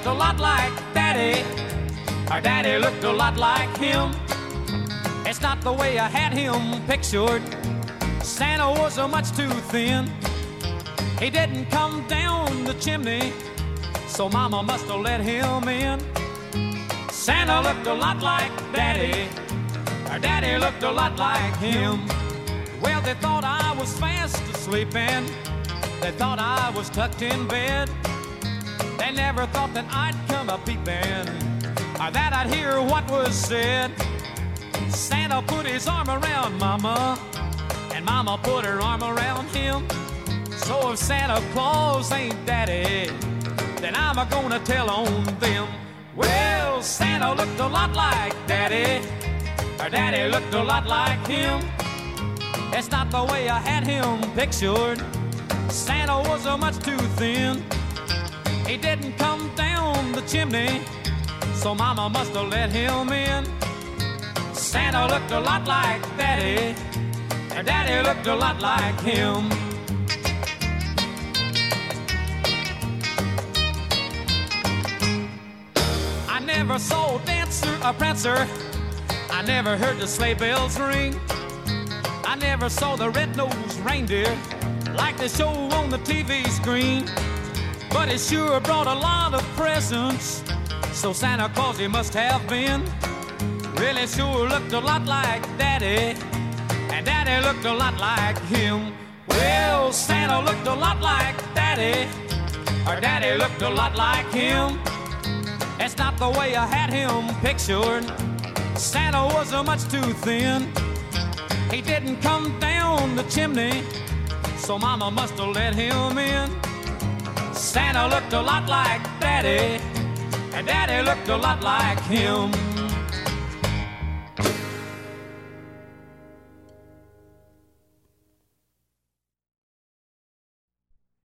a lot like Daddy. Our Daddy looked a lot like him. It's not the way I had him pictured. Santa was much too thin. He didn't come down the chimney, so Mama must have let him in. Santa looked a lot like Daddy. Our Daddy looked a lot like him. Well, they thought I was fast asleep and they thought I was tucked in bed. They never thought that I'd come a peeping or that I'd hear what was said. Santa put his arm around Mama and Mama put her arm around him. So if Santa Claus ain't Daddy, then I'm gonna tell on them. Well, Santa looked a lot like Daddy. Our Daddy looked a lot like him. It's not the way I had him pictured. Santa was much too thin. He didn't come down the chimney, so Mama must have let him in. Santa looked a lot like Daddy. Our Daddy looked a lot like him. I never saw a dancer, a prancer. I never heard the sleigh bells ring. I never saw the red-nosed reindeer like they show on the TV screen. But it sure brought a lot of presents, so Santa Claus he must have been. Really sure looked a lot like Daddy, and Daddy looked a lot like him. Well, Santa looked a lot like Daddy. Our Daddy looked a lot like him. It's not the way I had him pictured. Santa was much too thin. He didn't come down the chimney, so Mama must have let him in. Santa looked a lot like Daddy, and Daddy looked a lot like him.